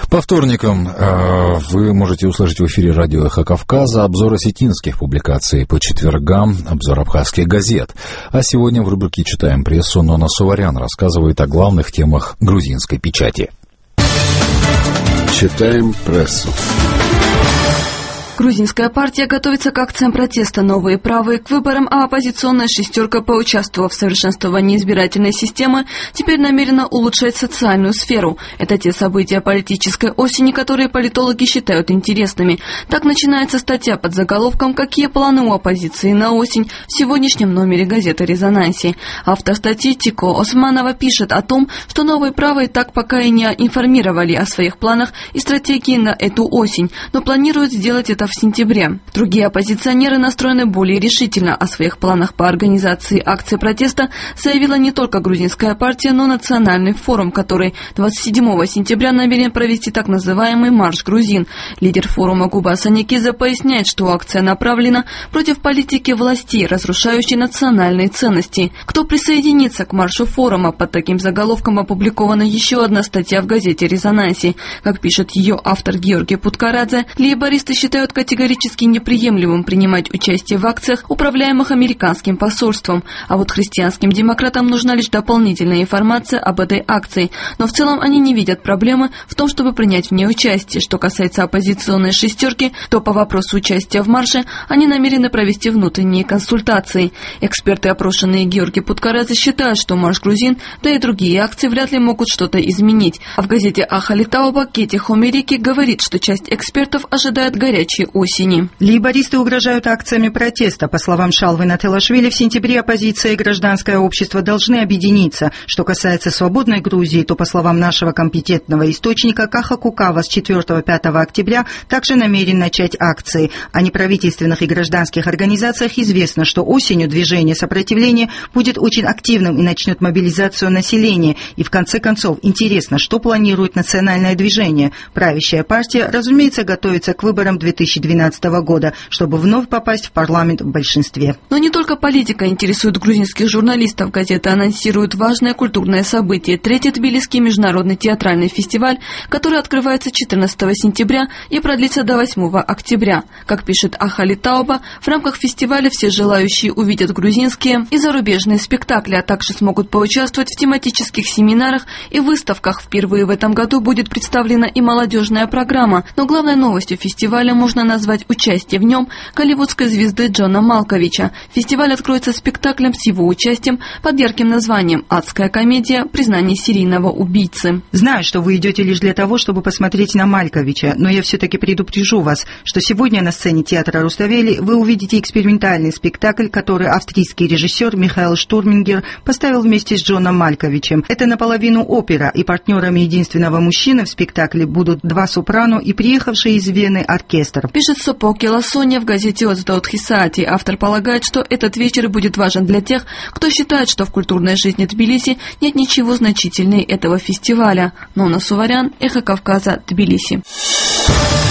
По вторникам вы можете услышать в эфире радио «Эхо Кавказа» обзор осетинских публикаций, по четвергам обзор абхазских газет. А сегодня в рубрике «Читаем прессу» Нона Суварян рассказывает о главных темах грузинской печати. Читаем прессу. Грузинская партия готовится к акциям протеста «Новые правые» к выборам, а оппозиционная «шестерка», поучаствовав в совершенствовании избирательной системы, теперь намерена улучшать социальную сферу. Это те события политической осени, которые политологи считают интересными. Так начинается статья под заголовком «Какие планы у оппозиции на осень» в сегодняшнем номере газеты «Резонанси». Автор статьи Тико Османова пишет о том, что «Новые правые» так пока и не информировали о своих планах и стратегии на эту осень, но планируют сделать это в сентябре. Другие оппозиционеры настроены более решительно. О своих планах по организации акций протеста заявила не только грузинская партия, но и Национальный форум, который 27 сентября намерен провести так называемый «Марш грузин». Лидер форума Губа Саникидзе поясняет, что акция направлена против политики властей, разрушающей национальные ценности. Кто присоединится к маршу форума? Под таким заголовком опубликована еще одна статья в газете «Резонанси». Как пишет ее автор Георгий Путкарадзе, лейбористы считают категорически неприемлемым принимать участие в акциях, управляемых американским посольством. А вот христианским демократам нужна лишь дополнительная информация об этой акции. Но в целом они не видят проблемы в том, чтобы принять в ней участие. Что касается оппозиционной «шестерки», то по вопросу участия в марше они намерены провести внутренние консультации. Эксперты, опрошенные Георгий Путкарадзе, считают, что марш грузин, да и другие акции вряд ли могут что-то изменить. А в газете «Ахали Тауба» Кети Хомерики говорит, что часть экспертов ожидает горячей осени. Лейбористы угрожают акциями протеста. По словам Шалвы Телашвили, в сентябре оппозиция и гражданское общество должны объединиться. Что касается свободной Грузии, то, по словам нашего компетентного источника, Каха Кукава с 4-5 октября также намерен начать акции. О неправительственных и гражданских организациях известно, что осенью движение сопротивления будет очень активным и начнет мобилизацию населения. И в конце концов, интересно, что планирует национальное движение. Правящая партия, разумеется, готовится к выборам 2012 года, чтобы вновь попасть в парламент в большинстве. Но не только политика интересует грузинских журналистов. Газета анонсирует важное культурное событие – Третий Тбилисский международный театральный фестиваль, который открывается 14 сентября и продлится до 8 октября. Как пишет Ахали Тауба, в рамках фестиваля все желающие увидят грузинские и зарубежные спектакли, а также смогут поучаствовать в тематических семинарах и выставках. Впервые в этом году будет представлена и молодежная программа. Но главной новостью фестиваля можно назвать участие в нем голливудской звезды Джона Малковича. Фестиваль откроется спектаклем с его участием под ярким названием «Адская комедия. Признание серийного убийцы». Знаю, что вы идете лишь для того, чтобы посмотреть на Малковича, но я все-таки предупрежу вас, что сегодня на сцене театра Руставели вы увидите экспериментальный спектакль, который австрийский режиссер Михаил Штурмингер поставил вместе с Джоном Малковичем. Это наполовину опера, и партнерами единственного мужчины в спектакле будут два сопрано и приехавший из Вены оркестр. Пишет Сопоки Ласоня в газете «Оздот Хисати». Автор полагает, что этот вечер будет важен для тех, кто считает, что в культурной жизни Тбилиси нет ничего значительнее этого фестиваля. Нона Суварян, Эхо Кавказа, Тбилиси.